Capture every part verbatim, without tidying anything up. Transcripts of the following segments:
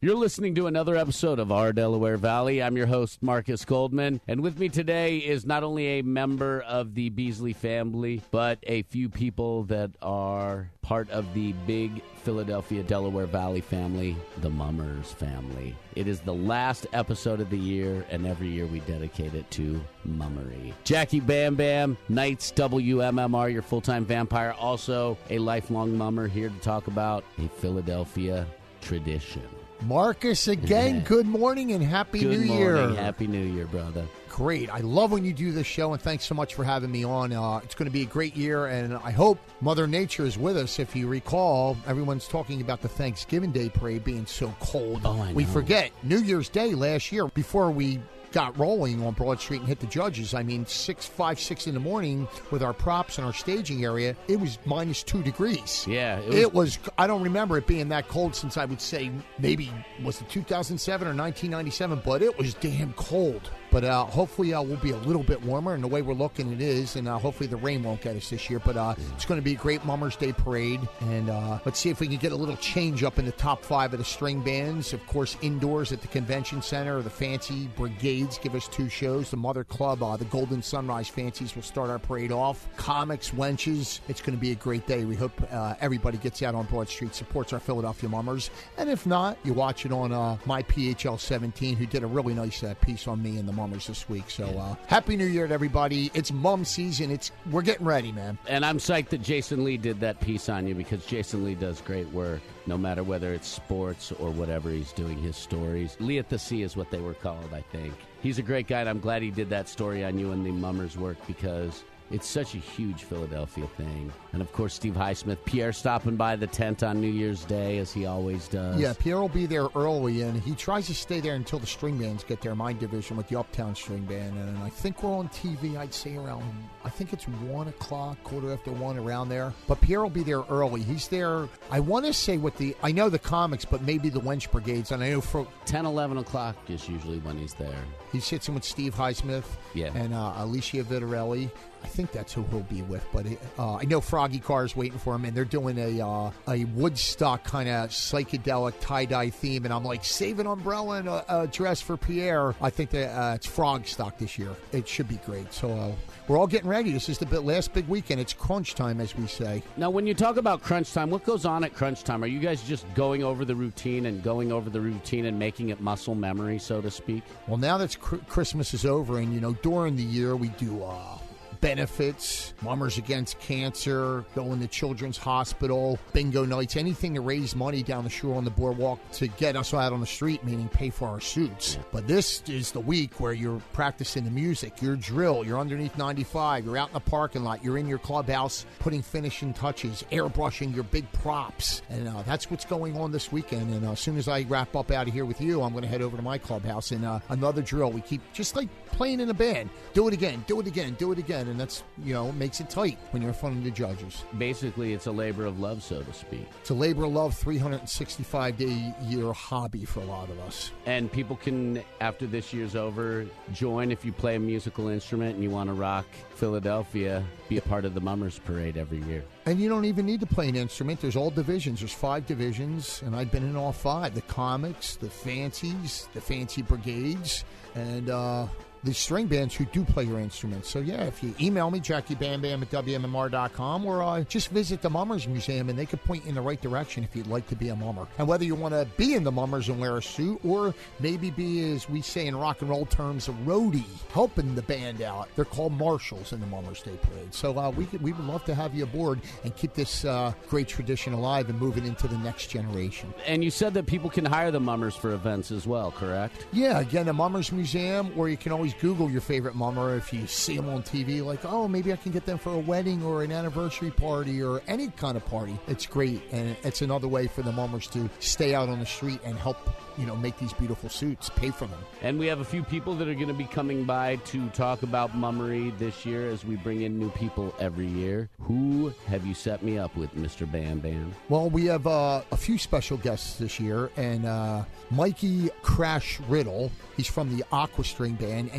You're listening to another episode of Our Delaware Valley. I'm your host, Marcus Goldman, and with me today is not only a member of the Beasley family, but a few people that are part of the big Philadelphia Delaware Valley family, the Mummers family. It is the last episode of the year, and every year we dedicate it to mummery. Jackie Bam Bam, Knights W M M R, your full-time vampire, also a lifelong mummer, here to talk about a Philadelphia tradition. Marcus, again, good morning and Happy Good New morning. Year. Happy New Year, brother. Great. I love when you do this show, and thanks so much for having me on. Uh, it's going to be a great year, and I hope Mother Nature is with us. If you recall, everyone's talking about the Thanksgiving Day parade being so cold. Oh, I know. We forget New Year's Day last year, before we got rolling on Broad Street and hit the judges. I mean, six, five, six in the morning with our props and our staging area, it was minus two degrees. Yeah. It was, It was, I don't remember it being that cold since I would say maybe, was it two thousand seven or nineteen ninety-seven, but it was damn cold. But uh, hopefully uh, we'll be a little bit warmer, and the way we're looking it is, and uh, hopefully the rain won't get us this year. But uh, it's going to be a great Mummers Day parade, and uh, let's see if we can get a little change up in the top five of the string bands. Of course, indoors at the Convention Center, the Fancy Brigades give us two shows. The Mother Club, uh, the Golden Sunrise Fancies will start our parade off. Comics, Wenches, it's going to be a great day. We hope uh, everybody gets out on Broad Street, supports our Philadelphia Mummers, and if not, you watch it on uh, my P H L seventeen, who did a really nice uh, piece on me and the Mummers this week. So uh, Happy New Year to everybody. It's mum season. It's We're getting ready, man. And I'm psyched that Jason Lee did that piece on you, because Jason Lee does great work, no matter whether it's sports or whatever he's doing, his stories. Lee at the Sea is what they were called, I think. He's a great guy, and I'm glad he did that story on you and the Mummers work, because it's such a huge Philadelphia thing. And, of course, Steve Highsmith. Pierre stopping by the tent on New Year's Day, as he always does. Yeah, Pierre will be there early, and he tries to stay there until the string bands get there, my division with the Uptown String Band. And I think we're on T V, I'd say around, I think it's one o'clock, quarter after one, around there. But Pierre will be there early. He's there, I want to say with the, I know the comics, but maybe the Wench Brigades. And I know for ten, eleven o'clock is usually when he's there. He sits in with Steve Highsmith Yeah. and uh, Alicia Vitarelli. I think that's who he'll be with, but uh, I know Froggy Carr's waiting for him, and they're doing a uh, a Woodstock kind of psychedelic tie-dye theme, and I'm like, save an umbrella and a, a dress for Pierre. I think that uh, it's Frog Stock this year. It should be great. So uh, we're all getting ready. This is the last big weekend. It's crunch time, as we say. Now, when you talk about crunch time, what goes on at crunch time? Are you guys just going over the routine and going over the routine and making it muscle memory, so to speak? Well, now that cr- Christmas is over, and, you know, during the year we do uh, benefits, Mummers Against Cancer, going to Children's Hospital, bingo nights, anything to raise money down the shore on the boardwalk to get us out on the street, meaning pay for our suits. But this is the week where you're practicing the music, your drill, you're underneath ninety-five, you're out in the parking lot, you're in your clubhouse putting finishing touches, airbrushing your big props. And uh, that's what's going on this weekend. And uh, as soon as I wrap up out of here with you, I'm going to head over to my clubhouse and uh, another drill. We keep just like playing in a band. Do it again, do it again, do it again. And that's, you know, makes it tight when you're in front of the judges. Basically, it's a labor of love, so to speak. It's a labor of love, three hundred sixty-five day year hobby for a lot of us. And people can, after this year's over, join if you play a musical instrument and you want to rock Philadelphia, be a part of the Mummers Parade every year. And you don't even need to play an instrument. There's all divisions. There's five divisions, and I've been in all five. The comics, the fancies, the fancy brigades, and uh, the string bands who do play your instruments. So, yeah, if you email me, Jackie Bam Bam at W M M R dot com, or uh, just visit the Mummers Museum, and they could point you in the right direction if you'd like to be a mummer. And whether you want to be in the Mummers and wear a suit, or maybe be, as we say in rock and roll terms, a roadie, helping the band out. They're called marshals in the Mummers Day Parade. So uh, we could, we would love to have you aboard and keep this uh, great tradition alive and moving into the next generation. And you said that people can hire the Mummers for events as well, correct? Yeah, again, the Mummers Museum, or you can always Google your favorite mummer if you see them on T V, like, oh, maybe I can get them for a wedding or an anniversary party or any kind of party. It's great, and it's another way for the mummers to stay out on the street and help, you know, make these beautiful suits, pay for them. And we have a few people that are going to be coming by to talk about mummery this year as we bring in new people every year. Who have you set me up with, Mister Bam Bam? Well, we have uh, a few special guests this year, and uh, Mikey Crash Riddle, he's from the Aqua String Band, and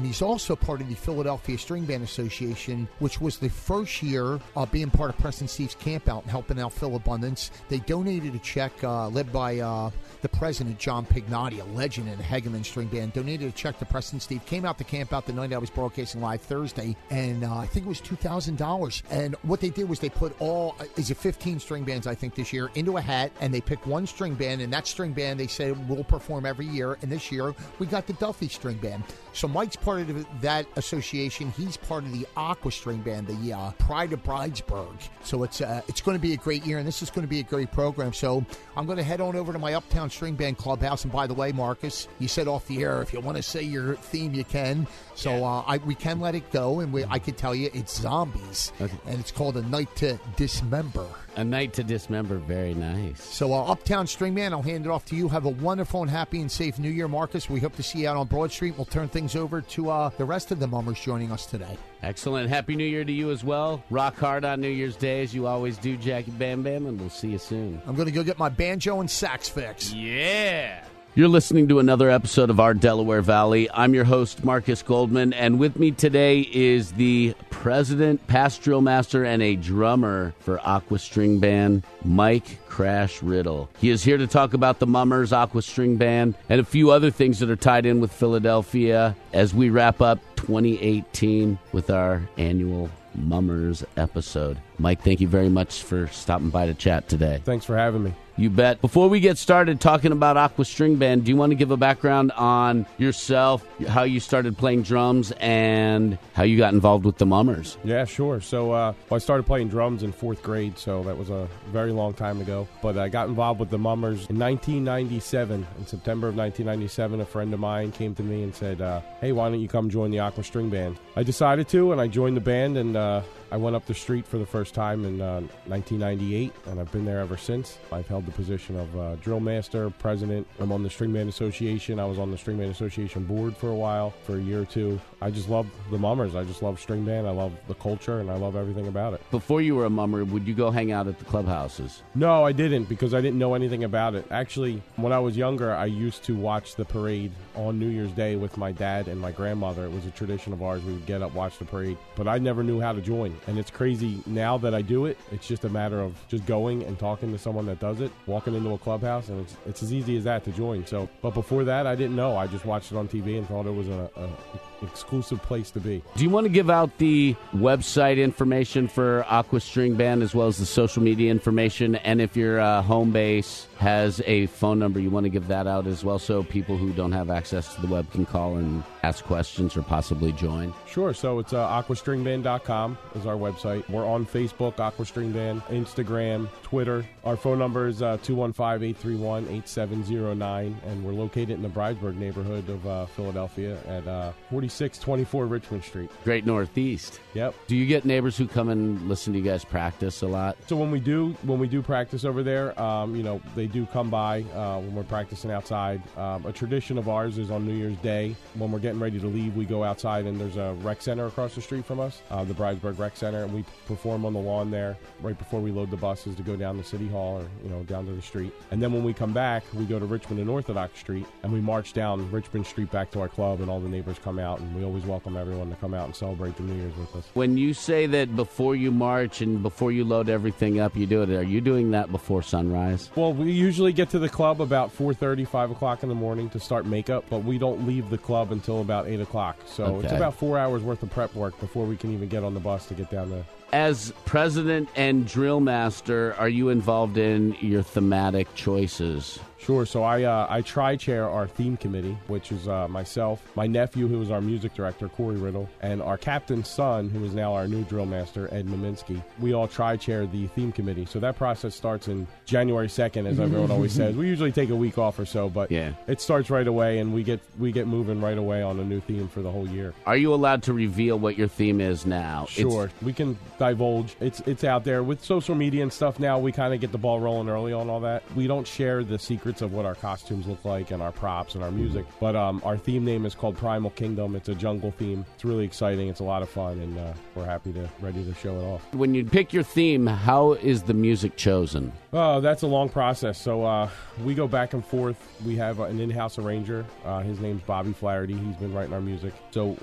he's also part of the Philadelphia String Band Association, which was the first year uh, being part of Preston Steve's camp out and helping out Phil Abundance. They donated a check uh, led by uh, the president, John Pignotti, a legend in the Hegeman String Band, donated a check to Preston Steve, came out to camp out the night I was broadcasting live Thursday, and uh, I think it was two thousand dollars. And what they did was they put all, is it fifteen string bands, I think, this year, into a hat, and they picked one string band, and that string band, they said, will perform every year. And this year, we got the Duffy String Band. So Mike's part of that association. He's part of the Aqua String Band, the uh, Pride of Bridesburg. So it's uh, it's going to be a great year, and this is going to be a great program. So I'm going to head on over to my Uptown String Band Clubhouse. And by the way, Marcus, you said off the air, if you want to say your theme, you can. So yeah. uh, I, we can let it go, and we, I can tell you it's zombies. Okay. And it's called A Night to Dismember. A Night to Dismember. Very nice. So uh, Uptown String Band, I'll hand it off to you. Have a wonderful and happy and safe New Year, Marcus. We hope to see you out on Broad Street. We'll turn things over to uh, the rest of the mummers joining us today. Excellent. Happy New Year to you as well. Rock hard on New Year's Day as you always do, Jackie Bam Bam, and we'll see you soon. I'm going to go get my banjo and sax fix. Yeah. You're listening to another episode of Our Delaware Valley. I'm your host, Marcus Goldman, and with me today is the president, past drill master, and a drummer for Aqua String Band, Mike Crash Riddle. He is here to talk about the Mummers, Aqua String Band, and a few other things that are tied in with Philadelphia as we wrap up twenty eighteen with our annual Mummers episode. Mike, thank you very much for stopping by to chat today. Thanks for having me. You bet. Before we get started talking about Aqua String Band, do you want to give a background on yourself, how you started playing drums, and how you got involved with the Mummers? Yeah, sure. So uh, well, I started playing drums in fourth grade, so that was a very long time ago. But I got involved with the Mummers in nineteen ninety-seven. In September of nineteen ninety-seven, a friend of mine came to me and said, uh, hey, why don't you come join the Aqua String Band? I decided to, and I joined the band, and uh, I went up the street for the first time in uh, nineteen ninety-eight, and I've been there ever since. I've held the position of uh, drill master, president. I'm on the String Band Association. I was on the String Band Association board for a while, for a year or two. I just love the Mummers. I just love String Band. I love the culture, and I love everything about it. Before you were a Mummer, would you go hang out at the clubhouses? No, I didn't, because I didn't know anything about it. Actually, when I was younger, I used to watch the parade on New Year's Day with my dad and my grandmother. It was a tradition of ours. We would get up, watch the parade, but I never knew how to join. And it's crazy now that I do it. It's just a matter of just going and talking to someone that does it, walking into a clubhouse, and it's it's as easy as that to join. So, but before that, I didn't know. I just watched it on T V and thought it was a, a exclusive place to be. Do you want to give out the website information for Aqua String Band as well as the social media information? And if your uh, home base has a phone number, you want to give that out as well so people who don't have access to the web can call and ask questions or possibly join? Sure. So it's uh, aqua string band dot com is our website. We're on Facebook, Aqua String Band, Instagram, Twitter. Our phone number is uh, two one five, eight three one, eight seven zero nine, and we're located in the Bridesburg neighborhood of uh, Philadelphia at uh, forty-six twenty-four Richmond Street. Great Northeast. Yep. Do you get neighbors who come and listen to you guys practice a lot? So when we do when we do practice over there, um, you know, they do come by uh, when we're practicing outside. Um, a tradition of ours is on New Year's Day, when we're getting ready to leave, we go outside and there's a rec center across the street from us, uh, the Bridesburg Rec Center, and we perform on the lawn there right before we load the buses to go down to City Hall or, you know, down to the street. And then when we come back, we go to Richmond and Orthodox Street, and we march down Richmond Street back to our club, and all the neighbors come out, and we always welcome everyone to come out and celebrate the New Year's with us. When you say that before you march and before you load everything up, you do it, are you doing that before sunrise? Well, we usually get to the club about four thirty, five o'clock in the morning to start makeup, but we don't leave the club until about eight o'clock. So Okay. It's about four hours worth of prep work before we can even get on the bus to get down to... As president and drill master, are you involved in your thematic choices? Sure. So I uh, I tri-chair our theme committee, which is uh, myself, my nephew, who is our music director, Corey Riddle, and our captain's son, who is now our new drill master, Ed Maminsky. We all tri-chair the theme committee. So that process starts in January second, as everyone always says. We usually take a week off or so, but Yeah. it starts right away, and we get we get moving right away on a new theme for the whole year. Are you allowed to reveal what your theme is now? Sure. It's- We can divulge. It's it's out there. With social media and stuff now, we kind of get the ball rolling early on all that. We don't share the secrets of what our costumes look like and our props and our music. But um, our theme name is called Primal Kingdom. It's a jungle theme. It's really exciting. It's a lot of fun, and uh, we're happy to ready to show it off. When you pick your theme, how is the music chosen? Oh, that's a long process. So uh, we go back and forth. We have an in-house arranger. Uh, his name's Bobby Flaherty. He's been writing our music. So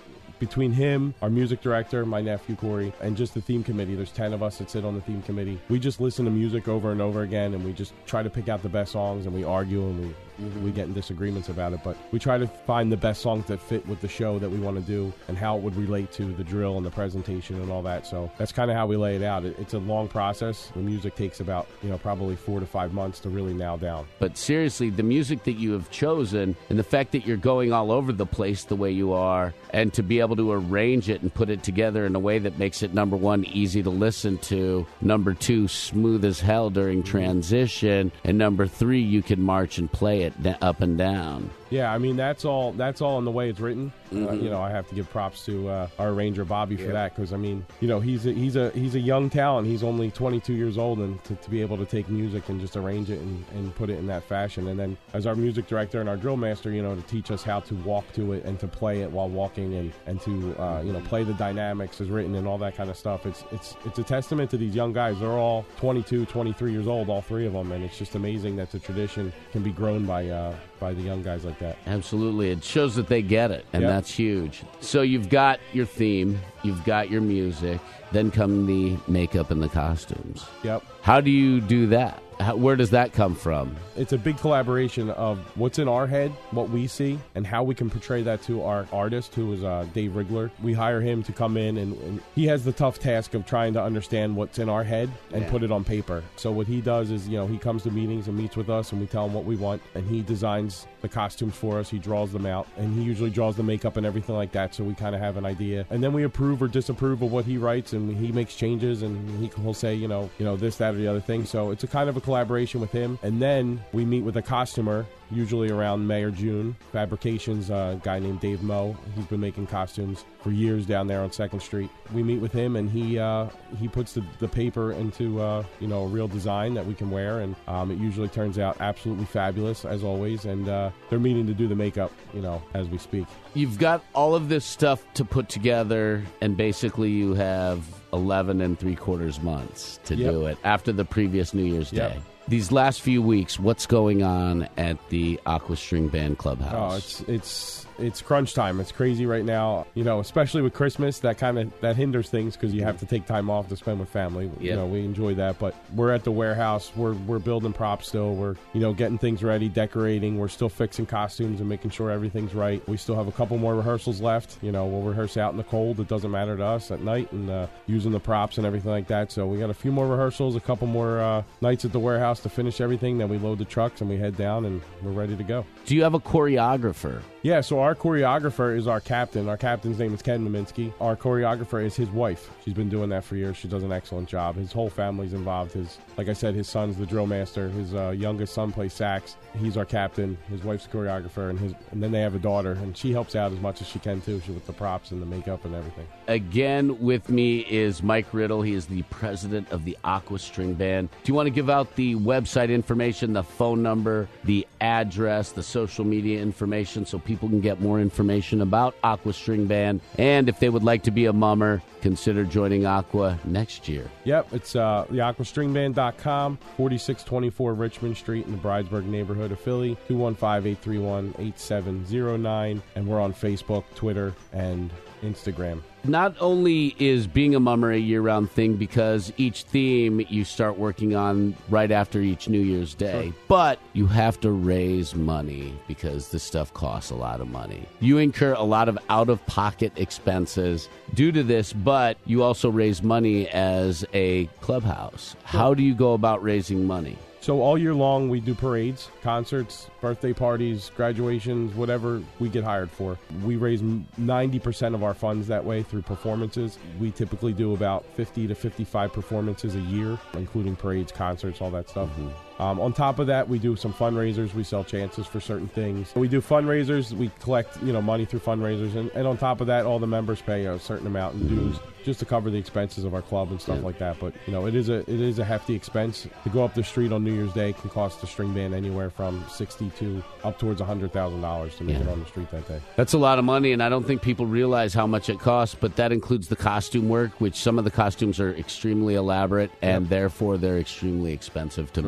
between him, our music director, my nephew Corey, and just the theme committee, there's ten of us that sit on the theme committee. We just listen to music over and over again, and we just try to pick out the best songs, and we argue, and we Mm-hmm. we get in disagreements about it, but we try to find the best songs that fit with the show that we want to do and how it would relate to the drill and the presentation and all that. So that's kind of how we lay it out. It, it's a long process. The music takes about, you know, probably four to five months to really nail down. But seriously, the music that you have chosen and the fact that you're going all over the place the way you are, and to be able to arrange it and put it together in a way that makes it, number one, easy to listen to, number two, smooth as hell during transition, and number three, you can march and play it up and down. Yeah, I mean, that's all That's all in the way it's written. Mm-hmm. Uh, you know, I have to give props to uh, our arranger, Bobby, for yeah. that, because, I mean, you know, he's a, he's a he's a young talent. He's only twenty-two years old, and to, to be able to take music and just arrange it and, and put it in that fashion. And then as our music director and our drill master, you know, to teach us how to walk to it and to play it while walking and, and to, uh, you know, play the dynamics as written and all that kind of stuff. It's, it's, it's a testament to these young guys. They're all twenty-two, twenty-three years old, all three of them, and it's just amazing that the tradition can be grown by, uh, by the young guys like that. Absolutely. It shows that they get it, and yep. that's huge. So you've got your theme, you've got your music, then come the makeup and the costumes. Yep. How do you do that? How, where does that come from? It's a big collaboration of what's in our head, what we see, and how we can portray that to our artist, who is uh, Dave Rigler. We hire him to come in, and, and he has the tough task of trying to understand what's in our head and yeah. put it on paper. So what he does is, you know, he comes to meetings and meets with us, and we tell him what we want, and he designs the costumes for us. He draws them out, and he usually draws the makeup and everything like that, so we kind of have an idea. And then we approve or disapprove of what he writes, and he makes changes, and he, he'll say, you know, you know, this, that, or the other thing. So it's a kind of a collaboration with him. And then we meet with a costumer, usually around May or June. Fabrications, uh, a guy named Dave Moe. He's been making costumes for years down there on second street. We meet with him, and he uh, he puts the, the paper into uh, you know, a real design that we can wear, and um, it usually turns out absolutely fabulous, as always. And uh, they're meeting to do the makeup, you know, as we speak. You've got all of this stuff to put together, and basically you have eleven and three quarters months to yep. do it after the previous New Year's yep. Day. These last few weeks, what's going on at the Aqua String Band Clubhouse? Oh, it's it's it's crunch time. It's crazy right now. You know, especially with Christmas, that kind of that hinders things because you have to take time off to spend with family. Yep. You know, we enjoy that, but we're at the warehouse. We're we're building props still. We're you know getting things ready, decorating. We're still fixing costumes and making sure everything's right. We still have a couple more rehearsals left. You know, we'll rehearse out in the cold. It doesn't matter to us at night, and uh, using the props and everything like that. So we got a few more rehearsals, a couple more uh, nights at the warehouse to finish everything. Then we load the trucks and we head down and we're ready to go. Do you have a choreographer? Yeah, so our choreographer is our captain. Our captain's name is Ken Maminsky. Our choreographer is his wife. She's been doing that for years. She does an excellent job. His whole family's involved. His, like I said, his son's the drill master. His uh, youngest son plays sax. He's our captain. His wife's the choreographer, and his and then they have a daughter, and she helps out as much as she can too. She with the props and the makeup and everything. Again, with me is Mike Riddle. He is the president of the Aqua String Band. Do you want to give out the website information, the phone number, the address, the social media information, so people can get more information about Aqua String Band? And if they would like to be a mummer, consider joining Aqua next year. Yep, it's uh, the aqua string band dot com, forty-six twenty-four Richmond Street in the Bridesburg neighborhood of Philly, two one five, eight three one, eight seven zero nine. And we're on Facebook, Twitter, and Instagram. Not only is being a mummer a year-round thing because each theme you start working on right after each New Year's Day, sure. but you have to raise money because this stuff costs a lot of money. You incur a lot of out-of-pocket expenses due to this, but you also raise money as a clubhouse. Sure. How do you go about raising money? So all year long, we do parades, concerts, birthday parties, graduations, whatever we get hired for. We raise ninety percent of our funds that way through performances. We typically do about fifty to fifty-five performances a year, including parades, concerts, all that stuff. Mm-hmm. Um, on top of that, we do some fundraisers. We sell chances for certain things. We do fundraisers. We collect, you know, money through fundraisers. And, and on top of that, all the members pay a certain amount in dues just to cover the expenses of our club and stuff yeah. like that. But, you know, it is a it is a hefty expense. To go up the street on New Year's Day can cost the string band anywhere from sixty to up towards one hundred thousand dollars to make yeah. it on the street that day. That's a lot of money, and I don't think people realize how much it costs, but that includes the costume work, which some of the costumes are extremely elaborate, and yep. therefore they're extremely expensive to sure. make.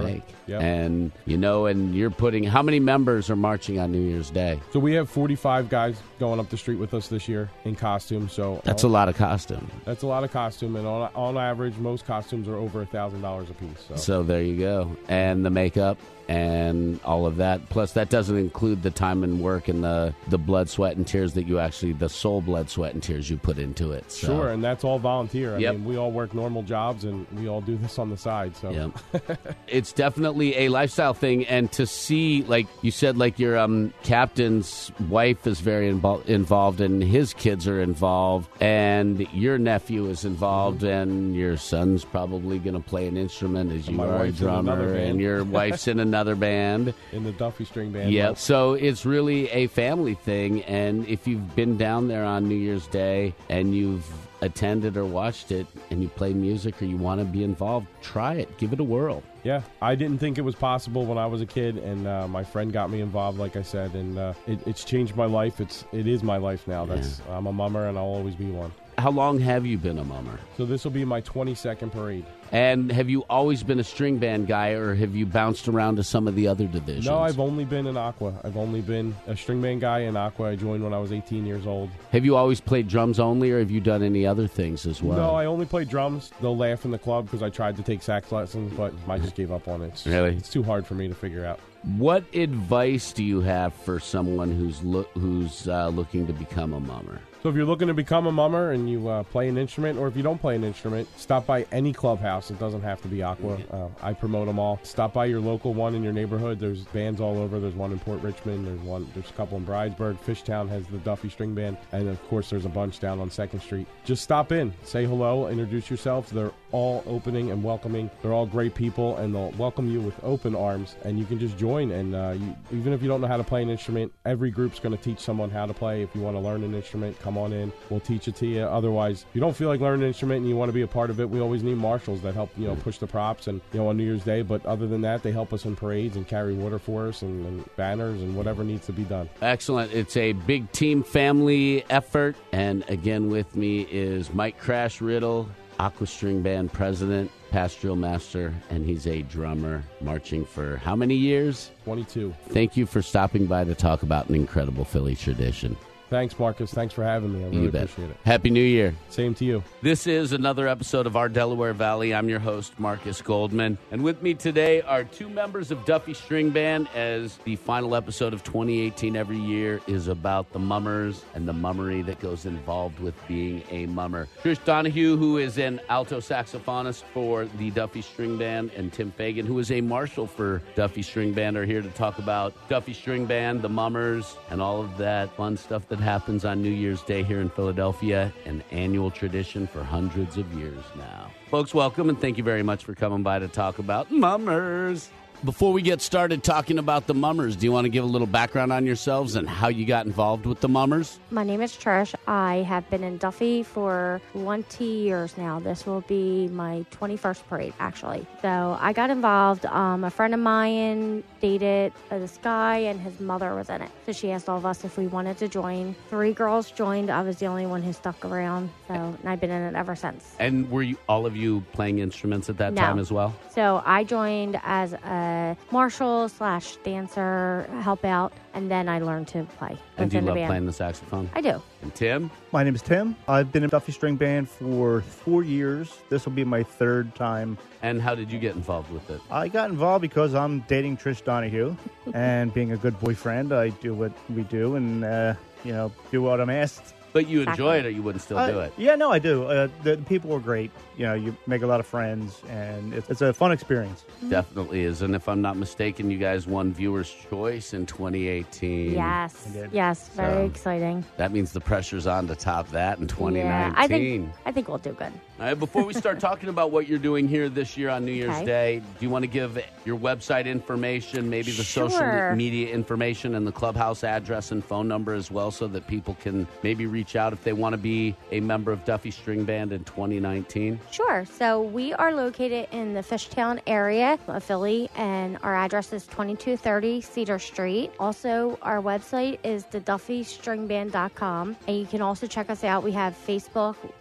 Yep. And, you know, and you're putting, how many members are marching on New Year's Day? So we have forty-five guys going up the street with us this year in costume. So That's a lot of costume. That's a lot of costume, and on, on average, most costumes are over a thousand dollars a piece. So. So there you go. And the makeup and all of that. Plus, that doesn't include the time and work and the, the blood, sweat, and tears that you actually, the soul, blood, sweat, and tears you put into it. So. Sure, and that's all volunteer. I Yep. mean, we all work normal jobs, and we all do this on the side. So Yep. It's definitely a lifestyle thing. And to see, like you said, like your um, captain's wife is very invo- involved, and his kids are involved, and your nephew is involved, mm-hmm. and your son's probably going to play an instrument as you My are a wife's in another drummer, band. and your wife's in another band. in the Duffy String Band. Yeah, Well, so it's really a family thing, and if you've been down there on New Year's Day and you've attended or watched it and you play music or you want to be involved, try it. Give it a whirl. Yeah, I didn't think it was possible when I was a kid, and uh, my friend got me involved, like I said, and uh, it, it's changed my life. It's it is my life now. That's Yeah. I'm a mummer, and I'll always be one. How long have you been a mummer? So this will be my twenty-second parade. And have you always been a string band guy, or have you bounced around to some of the other divisions? No, I've only been in Aqua. I've only been a string band guy in Aqua. I joined when I was eighteen years old. Have you always played drums only, or have you done any other things as well? No, I only played drums. They'll laugh in the club because I tried to take sax lessons, but I just gave up on it. It's, Really? It's too hard for me to figure out. What advice do you have for someone who's lo- who's uh, looking to become a mummer? So if you're looking to become a mummer and you uh, play an instrument, or if you don't play an instrument, stop by any clubhouse. It doesn't have to be Aqua. Uh, I promote them all. Stop by your local one in your neighborhood. There's bands all over. There's one in Port Richmond. There's one. There's a couple in Bridesburg. Fishtown has the Duffy String Band, and of course there's a bunch down on Second Street. Just stop in, say hello, introduce yourself. They're all opening and welcoming. They're all great people, and they'll welcome you with open arms. And you can just join. And uh, you, even if you don't know how to play an instrument, every group's going to teach someone how to play. If you want to learn an instrument, come on in. We'll teach it to you. Otherwise, if you don't feel like learning an instrument and you want to be a part of it, we always need marshals that help, you know, push the props and, you know, on New Year's Day. But other than that, they help us in parades and carry water for us and, and banners and whatever needs to be done. Excellent. It's a big team family effort. And again, with me is Mike Crash Riddle, Aqua String Band president, pastoral master, and he's a drummer marching for how many years? twenty-two. Thank you for stopping by to talk about an incredible Philly tradition. Thanks, Marcus. Thanks for having me. I really You bet. appreciate it. Happy New Year. Same to you. This is another episode of Our Delaware Valley. I'm your host, Marcus Goldman. And with me today are two members of Duffy String Band, as the final episode of twenty eighteen every year is about the mummers and the mummery that goes involved with being a mummer. Trish Donahue, who is an alto saxophonist for the Duffy String Band, and Tim Fagan, who is a marshal for Duffy String Band, are here to talk about Duffy String Band, the mummers, and all of that fun stuff that happens on New Year's Day here in Philadelphia, an annual tradition for hundreds of years now. Folks, welcome, and thank you very much for coming by to talk about mummers. Before we get started talking about the mummers, do you want to give a little background on yourselves and how you got involved with the mummers? My name is Trish. I have been in Duffy for twenty years now. This will be my twenty-first parade, actually. So I got involved. Um, a friend of mine dated uh, this guy, and his mother was in it. So she asked all of us if we wanted to join. Three girls joined. I was the only one who stuck around. So and I've been in it ever since. And were you all of you playing instruments at that No. time as well? So I joined as a marshal slash dancer, help out, and then I learned to play. And do you within the love band. playing the saxophone? I do. And Tim? My name is Tim. I've been in Duffy String Band for four years. This will be my third time. And how did you get involved with it? I got involved because I'm dating Trish Donahue, and being a good boyfriend, I do what we do and, uh, you know, do what I'm asked. But you enjoy Exactly. it, or you wouldn't still I- do it? Yeah, no, I do. Uh, the, the people are great. You know, you make a lot of friends, and it's, it's a fun experience. Definitely is. And if I'm not mistaken, you guys won Viewer's Choice in twenty eighteen. Yes. I did. Yes. Very So- exciting. That means the pressure's on to top that in twenty nineteen. Yeah, I think I think we'll do good. All right, before we start talking about what you're doing here this year on New Year's Okay. Day, do you want to give your website information, maybe the social Sure. media information, and the clubhouse address and phone number as well, so that people can maybe reach out if they want to be a member of Duffy String Band in twenty nineteen? Sure. So we are located in the Fishtown area of Philly, and our address is twenty-two thirty Cedar Street. Also, our website is the duffy string band dot com, and you can also check us out. We have Facebook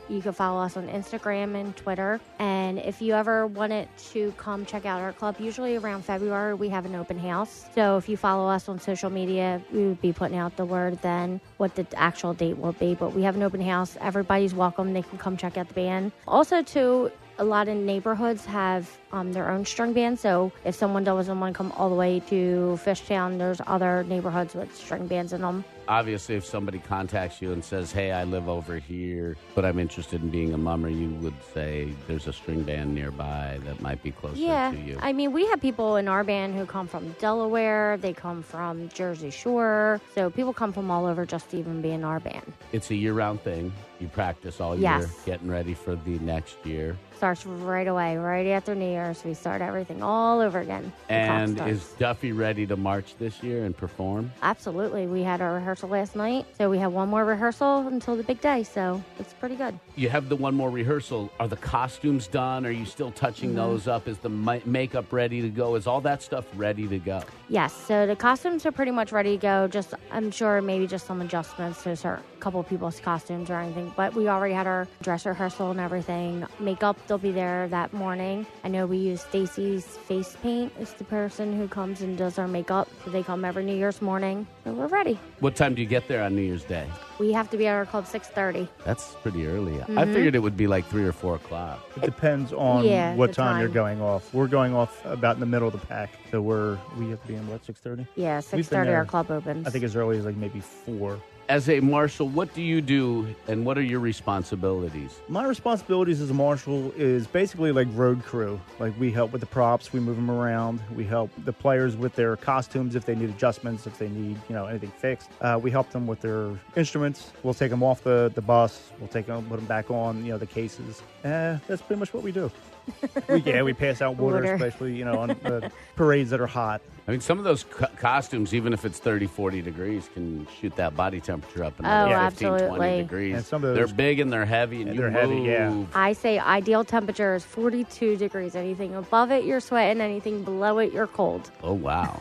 You can follow us on Instagram and Twitter. And if you ever wanted to come check out our club, usually around February, we have an open house. So if you follow us on social media, we would be putting out the word then what the actual date will be. But we have an open house. Everybody's welcome. They can come check out the band. Also, too, a lot of neighborhoods have um, their own string band. So if someone doesn't want to come all the way to Fishtown, there's other neighborhoods with string bands in them. Obviously, if somebody contacts you and says, hey, I live over here, but I'm interested in being a mummer, you would say there's a string band nearby that might be closer yeah, to you. I mean, we have people in our band who come from Delaware. They come from Jersey Shore. So people come from all over just to even be in our band. It's a year-round thing. You practice all Yes. year, getting ready for the next year. Starts right away, right after New Year's. We start everything all over again. The clock And starts. is Duffy ready to march this year and perform? Absolutely. We had our rehearsal last night, so we have one more rehearsal until the big day, so it's pretty good. You have the one more rehearsal. Are the costumes done? Are you still touching Mm-hmm. those up? Is the ma- makeup ready to go? Is all that stuff ready to go? Yes, so the costumes are pretty much ready to go. Just, I'm sure maybe just some adjustments to a certain couple of people's costumes or anything, but we already had our dress rehearsal and everything. Makeup, they'll be there that morning. I know we use Stacy's Face Paint. It's the person who comes and does our makeup. So they come every New Year's morning, so we're ready. What time do you get there on New Year's Day? We have to be at our club six thirty. That's pretty early. Mm-hmm. I figured it would be like three or four o'clock. It depends on Yeah, what the time, you're time. going off. We're going off about in the middle of the pack, so we're we have to be in what six thirty. Yeah, We've six been thirty there, our club opens. I think as early as like maybe four. As a marshal, what do you do and what are your responsibilities? My responsibilities as a marshal is basically like road crew. Like we help with the props, we move them around. We help the players with their costumes if they need adjustments, if they need you know anything fixed. Uh, we help them with their instruments. We'll take them off the, the bus. We'll take them, put them back on you know the cases. Uh, that's pretty much what we do. we, yeah, we pass out water, Water. especially you know on uh, parades that are hot. I mean, some of those co- costumes, even if it's thirty, forty degrees, can shoot that body temperature up another Oh, fifteen, twenty absolutely. degrees. And some of they're those- big and they're heavy, and Yeah, you they're heavy, move. yeah. I say ideal temperature is forty-two degrees. Anything above it, you're sweating. Anything below it, you're cold. Oh, wow.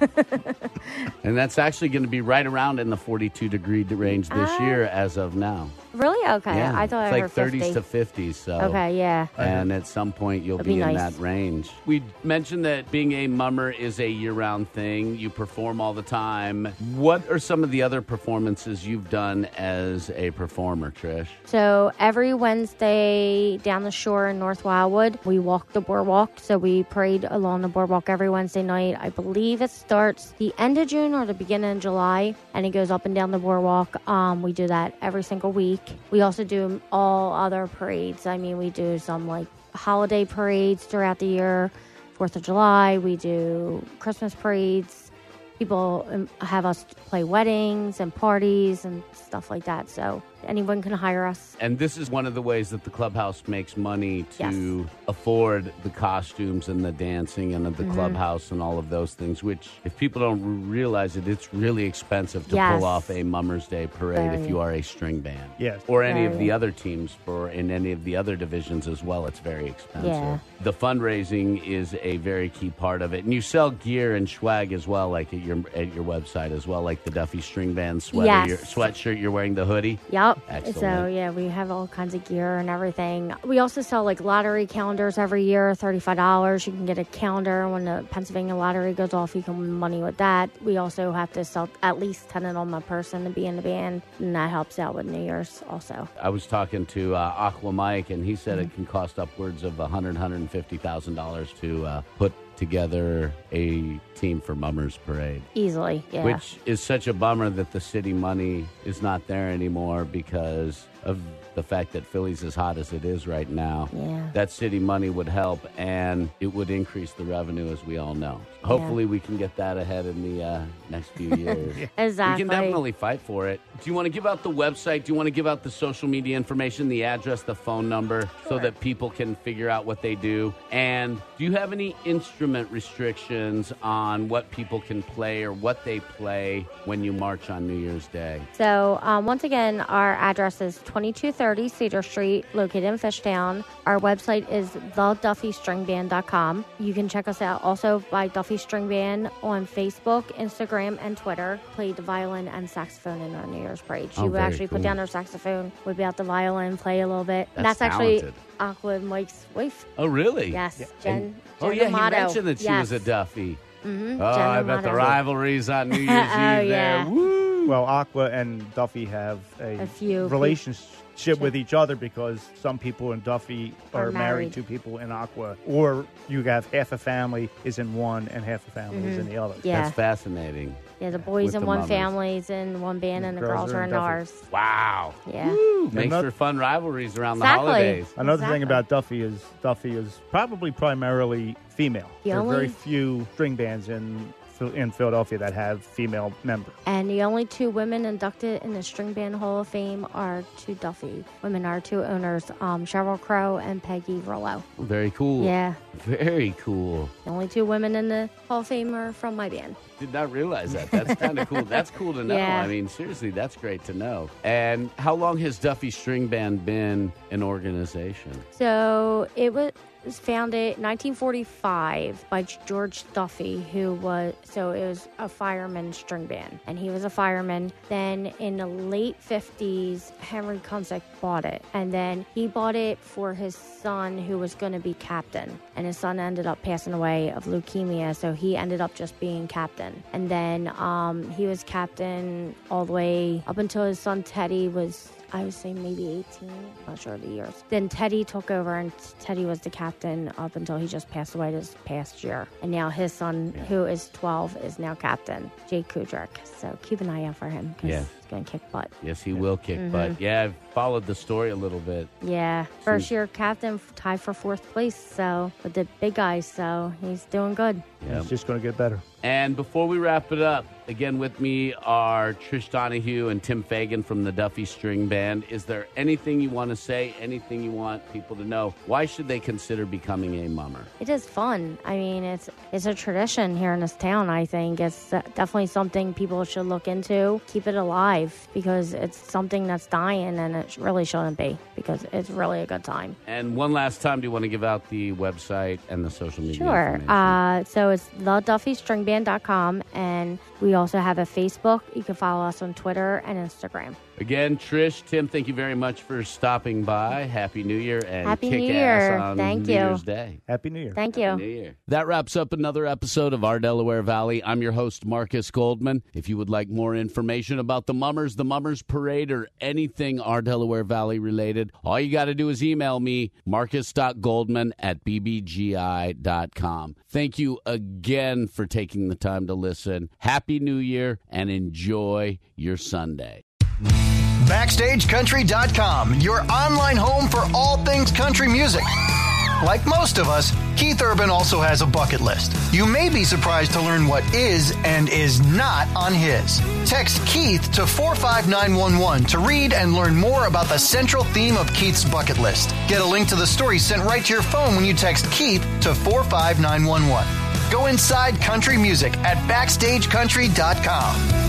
And that's actually going to be right around in the forty-two degree range this Ah. year as of now. Really? Okay. Yeah, I thought it's I like heard thirties fifty. to fifties. So. Okay, yeah. And at some point, you'll That'd be, be in nice. that range. We mentioned that being a mummer is a year-round thing. You perform all the time. What are some of the other performances you've done as a performer, Trish? So every Wednesday down the shore in North Wildwood, we walk the boardwalk. So we parade along the boardwalk every Wednesday night. I believe it starts the end of June or the beginning of July, and it goes up and down the boardwalk. Um, we do that every single week. We also do all other parades. I mean, we do some like holiday parades throughout the year. Fourth of July, we do Christmas parades. People um, have us play weddings and parties and stuff like that. So anyone can hire us. And this is one of the ways that the clubhouse makes money to Yes. afford the costumes and the dancing and the Mm-hmm. clubhouse and all of those things, which if people don't r- realize it, it's really expensive to Yes. pull off a Mummer's Day parade if Very. you are a string band. Yes. Or any of Very. the other teams for in any of the other divisions as well. It's very expensive. Yeah. The fundraising is a very key part of it. And you sell gear and swag as well, like at your at your website as well, like the Duffy String Band sweater, Yes. your sweatshirt, you're wearing the hoodie. Yep. Excellent. So yeah, we have all kinds of gear and everything. We also sell like lottery calendars every year, thirty-five dollars. You can get a calendar when the Pennsylvania lottery goes off. You can win money with that. We also have to sell at least ten of them a person to be in the band, and that helps out with New Year's also. I was talking to uh, Aqua Mike, and he said Mm-hmm. it can cost upwards of one hundred thousand dollars, one hundred fifty thousand dollars to uh, put together a team for Mummers Parade. Easily, yeah. Which is such a bummer that the city money is not there anymore because of the fact that Philly's as hot as it is right now. Yeah. That city money would help, and it would increase the revenue, as we all know. Hopefully, we can get that ahead in the uh, next few years. Exactly. We can definitely fight for it. Do you want to give out the website? Do you want to give out the social media information, the address, the phone number, so that people can figure out what they do? And do you have any instrument restrictions on what people can play or what they play when you march on New Year's Day? So um, once again, our address is twenty-two thirty Cedar Street, located in Fishtown. Our website is the duffy string band dot com. You can check us out also by Duffy String Band on Facebook, Instagram, and Twitter. Played the violin and saxophone in our New Year's parade. She Oh, would very actually cool. put down her saxophone, whip out the violin, play a little bit. That's That's actually talented. Aqua and Mike's wife. Oh, really? Yes, And- Jen. oh, Jen yeah, Amato. he mentioned that she Yes. was a Duffy. Mm-hmm. Oh, I bet the rivalries on New Year's Eve Oh, there. yeah. Woo! Well, Aqua and Duffy have a, A few relationship with each other because some people in Duffy are, Are married. married. to people in Aqua, or you have half a family is in one and half a family is in the other. Yeah. That's fascinating. Yeah, the boys With in the one Mummers. family's in one band, and the girls, are in Duffy. ours. Wow. Yeah. Woo! Makes Another- for fun rivalries around Exactly. the holidays. Another Exactly. thing about Duffy is Duffy is probably primarily female. The there are only- very few string bands in in Philadelphia that have female members. And the only two women inducted in the String Band Hall of Fame are two Duffy women, our two owners, um, Cheryl Crow and Peggy Rollo. Very cool. Yeah, Very cool. the only two women in the Hall of Fame are from my band. Did not realize that. That's kind of cool. That's cool to know. Yeah. I mean, seriously, that's great to know. And how long has Duffy String Band been an organization? So it was founded in nineteen forty-five by George Duffy, who was, so it was a fireman string band, and he was a fireman. Then in the late fifties, Henry Kunzik bought it, and then he bought it for his son, who was going to be captain, and his son ended up passing away of leukemia, so he ended up just being captain. And then um, he was captain all the way up until his son Teddy was, I would say maybe eighteen, I'm not sure of the years. Then Teddy took over, and Teddy was the captain up until he just passed away this past year. And now his son, Yeah. who is twelve, is now captain, Jake Kudrick. So keep an eye out for him because Yeah. he's going to kick butt. Yes, he will kick Mhm. butt. Yeah, I've followed the story a little bit. Yeah, first year captain, tied for fourth place. So with the big guys, so he's doing good. Yeah. It's just going to get better. And before we wrap it up, again with me are Trish Donahue and Tim Fagan from the Duffy String Band. Is there anything you want to say, anything you want people to know? Why should they consider becoming a mummer? It is fun. I mean, it's it's a tradition here in this town. I think it's definitely something people should look into. Keep it alive because it's something that's dying, and it really shouldn't be because it's really a good time. And one last time, do you want to give out the website and the social media Sure. information? Uh, so it's the duffy string band dot com, and we also have a Facebook. You can follow us on Twitter and Instagram. Again, Trish, Tim, thank you very much for stopping by. Happy New Year and Happy kick New ass Year. on Thank New you. Year's Day. Happy New Year. Thank Happy you. New Year. That wraps up another episode of Our Delaware Valley. I'm your host, Marcus Goldman. If you would like more information about the Mummers, the Mummers Parade, or anything Our Delaware Valley related, all you got to do is email me, marcus dot goldman at b b g i dot com. Thank you again for taking the time to listen. Happy New Year and enjoy your Sunday. Backstage Country dot com, your online home for all things country music. Like most of us, Keith Urban also has a bucket list. You may be surprised to learn what is and is not on his. Text Keith to four five nine one one to read and learn more about the central theme of Keith's bucket list. Get a link to the story sent right to your phone when you text Keith to four five nine one one. Go inside country music at Backstage Country dot com.